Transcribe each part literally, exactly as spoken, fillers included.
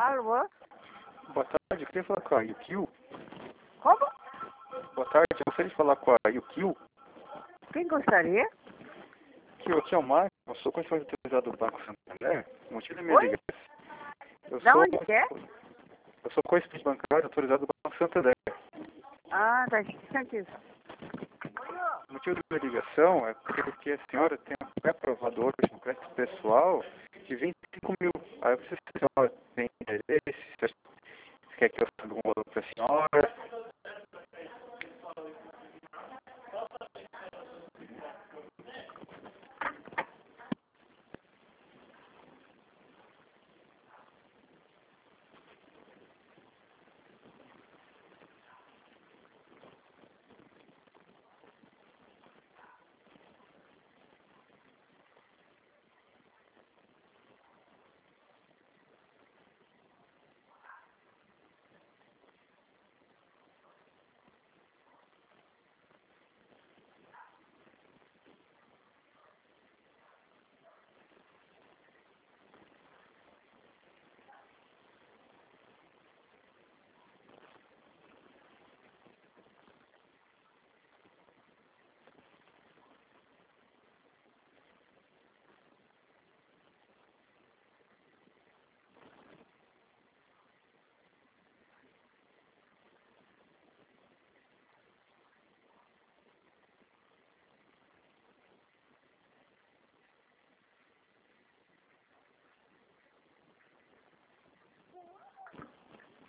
Alô? Boa tarde, eu queria falar com a Yukio. Como? Boa tarde, eu gostaria de falar com a Yukio. Quem gostaria? Que eu aqui é o Marco, eu sou conselheiro autorizado do Banco Santander. O motivo da minha Oi? ligação. Eu Da sou, onde que é? eu sou correspondente bancário autorizado do Banco Santander. Ah, tá sentido. O motivo da minha ligação é porque a senhora tem um pré-aprovado hoje no crédito pessoal de vinte e cinco mil. Aí eu preciso se a senhora tem interesse, se quer que eu saiba algum valor para a senhora.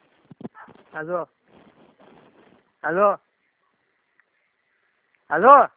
Alô? Alô? Alô?